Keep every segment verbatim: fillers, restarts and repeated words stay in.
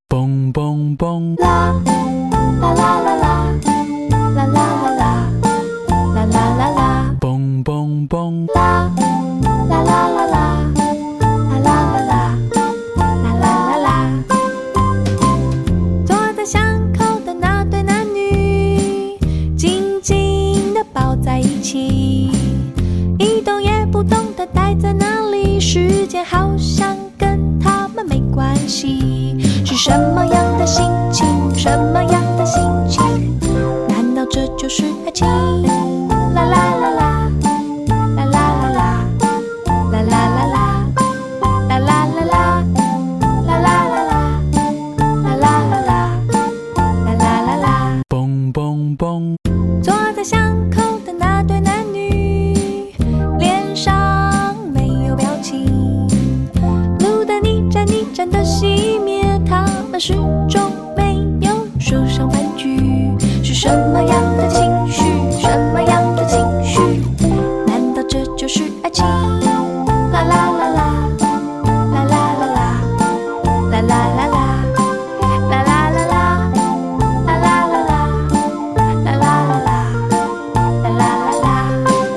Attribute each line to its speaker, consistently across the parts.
Speaker 1: 蹦蹦蹦，
Speaker 2: 啦啦啦啦啦，啦啦啦啦，啦啦啦啦，
Speaker 1: 蹦蹦蹦，
Speaker 2: 啦啦啦啦啦，啦啦啦啦，啦啦啦啦。坐在巷口的那对男女，紧紧地抱在一起，一动也不动地待在那里，时间好像跟他们没关系。是什么样的心情？什么样的心情？难道这就是爱情？啦啦啦啦，啦啦啦啦，啦啦啦啦，啦啦啦啦，啦啦啦啦，啦啦啦啦，啦啦啦啦。
Speaker 1: 蹦蹦蹦，
Speaker 2: 坐在巷口的那对男女，脸上没有表情，路灯一盏一盏的熄灭，他们始终没有说上半句。是什么样的情绪？什么样的情绪？难道这就是爱情？啦啦啦啦，啦啦啦啦，啦啦啦啦，啦啦啦啦，啦啦啦啦，啦啦啦啦，啦啦啦啦。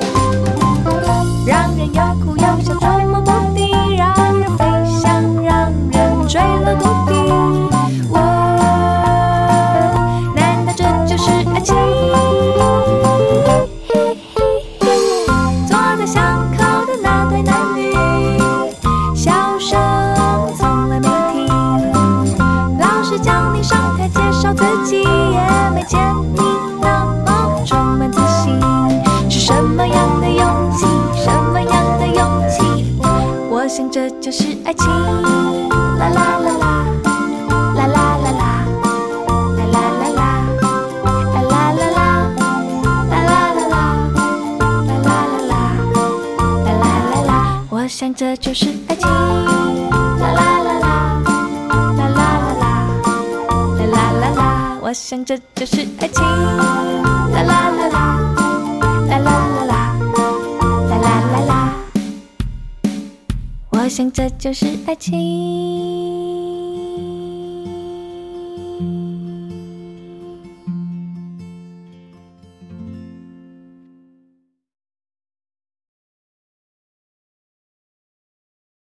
Speaker 2: 让人又哭又笑，捉摸不定，让人飞翔，让人坠落谷底。哦，难道这就是爱情？坐在巷口的那对男女，笑声从来没停。老师叫你上台介绍自己，也没见你那么充满自信。是什么样的勇气？什么样的勇气？我想这就是爱情。啦啦啦啦，啦啦啦啦，啦啦啦啦，啦啦啦啦，啦啦啦啦，啦啦啦啦，啦啦啦啦。我想这就是爱情。啦啦啦啦，啦啦啦啦，啦啦啦啦。我想这就是爱情。啦啦啦啦，啦啦啦啦，啦啦啦啦。我想这就是爱情。